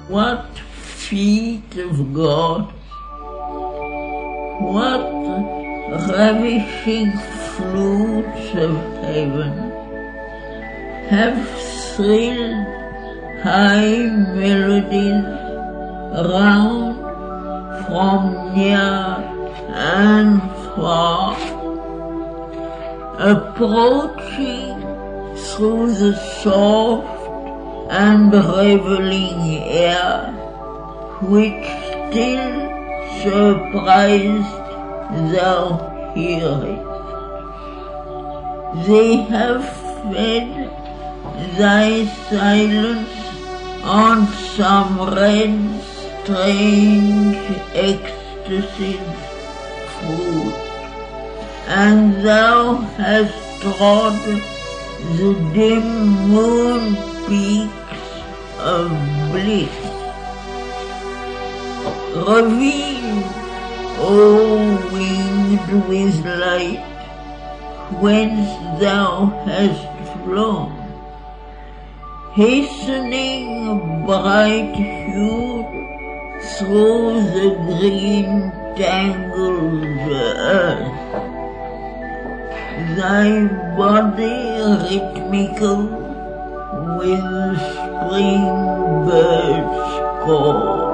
What feet of God, what ravishing flutes of heaven have thrilled high melodies round from near and far, approaching through the soft and reveling air, which still surprised thou hearest. They have fed thy silence on some red, strange ecstasy's fruit, and thou hast trod the dim moon peaks of bliss. Reveal, O winged with light, whence thou hast flown, hastening bright-hued through the green tangled earth, thy body rhythmical with spring bird's call.